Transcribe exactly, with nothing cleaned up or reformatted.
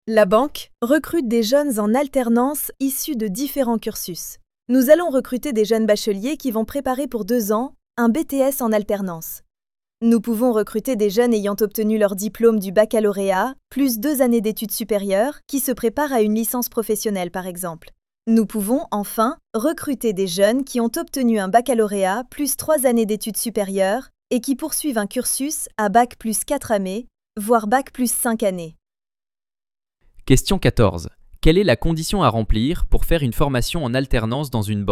La banque recrute des jeunes en alternance issus de différents cursus. Nous allons recruter des jeunes bacheliers qui vont préparer pour deux ans un B T S en alternance. Nous pouvons recruter des jeunes ayant obtenu leur diplôme du baccalauréat, plus deux années d'études supérieures, qui se préparent à une licence professionnelle par exemple. Nous pouvons, enfin, recruter des jeunes qui ont obtenu un baccalauréat plus trois années d'études supérieures et qui poursuivent un cursus à bac plus quatre années, voire bac plus cinq années. Question quatorze. Quelle est la condition à remplir pour faire une formation en alternance dans une banque ?